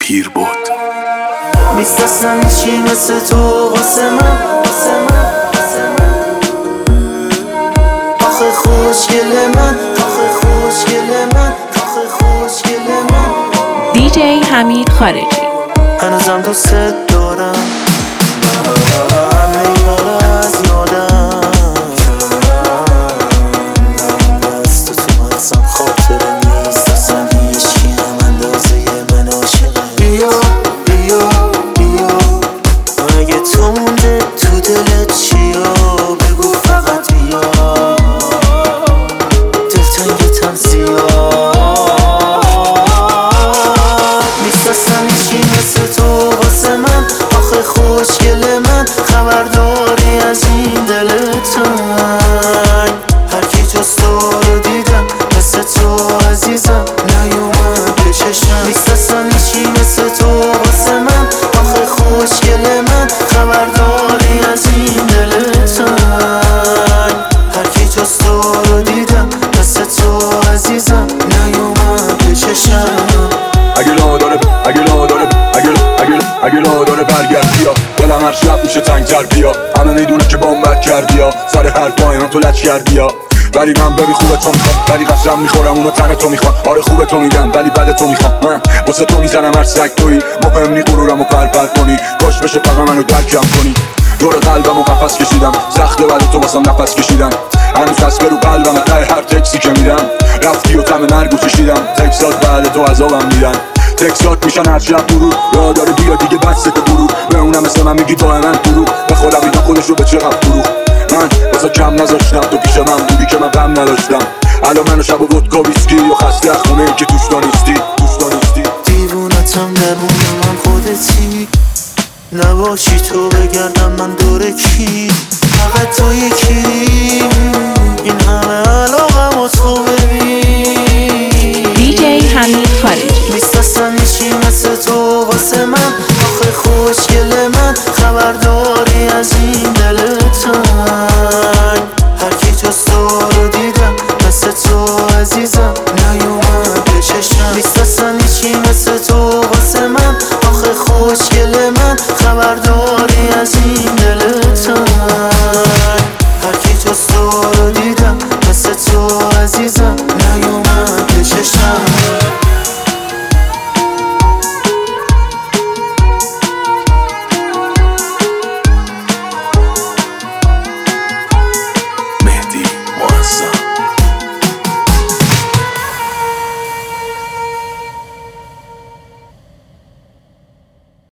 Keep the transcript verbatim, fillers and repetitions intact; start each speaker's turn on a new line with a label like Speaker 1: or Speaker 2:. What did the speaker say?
Speaker 1: پیر بود.
Speaker 2: نیست اصلا هیچی مثل تو واسه من، واسه من، واسه من. آخه خوشگل من، آخه خوشگل من، آخه خوشگل من.
Speaker 3: دی جی حمید خارجی.
Speaker 2: هنوزم دوست دارم، همه اینا رو از یادم. دست تو اصلا خاطره نیست، اصلا هیچکی هم اندازه من عاشقه. بیا بیا بیا، اگه تو مونده تو دلت چیا بگو فقط بیا. دلتنگتم زیاد نیست اصلا هیچی مثل تو واسه من. آخه خوشگل من، خبرداری از این دل تنگ. هرکی جز تو رو دیدم مثل تو عزیزم نیومد به چشمم. نیست اصلا هیچی مثل تو واسه من. آخه خوشگل من، خبرداری از این دل تنگ. هرکی جز تو رو دیدم مثل تو عزیزم نیومد به چشمم.
Speaker 1: اگه لا داره اگه لا داره اگه اگه اگه لا داره برگرد بیا. دلم هر شب میشه تنگ‌تر بیا. همه میدونه که بامبت کردی یا سر هر پایان تو لچ کردی یا. ولی من ببی خوبه تو میخوام، ولی قسم میخورم اونو تن تو میخوام. آره خوبه تو میگم ولی بد تو میخوام. من واسه تو میزنم هر سگ تویی. مهم نی غرورمو پرپر کنی، کاش بشه فقط منو درکم کنی. دور قلبمو قفس کشیدم، سخته ولی تو واسم نفس کشیدن. هنوز هست برو قلبم ته هر تکسی که میدم. رفتی و تم مرگو چشیدم، تکسات بعد تو عذابم میدن. تکسات میشن هر شب مرور، را داره بیا دیگه بسته برو. به اونم مثل من میگی تو من برو. به خودم اینا خودشو به چقدر برو. من واسه کم نذاشتم تو پیش من بودی که من غم نداشتم. الان منو شب و ودکا ویسکی و خسته از خونه ای که توش دانستی توش دانستی.
Speaker 2: دیوونتم درمون من خودتی، نباشی تو بگردم من دور کی. فقط تو یکی، این همه علاقم و تو ببین.
Speaker 3: دی جی حمید خارجی.
Speaker 2: نیست اصلا هیچی مثل تو واسه من. آخه خوشگل من، خبرداری از این دل تنگ. هرکی جز تو رو دیدم مثل تو عزیزم نیومد به چشمم. نیست اصلا هیچی مثل تو واسه من. آخه خوشگل من،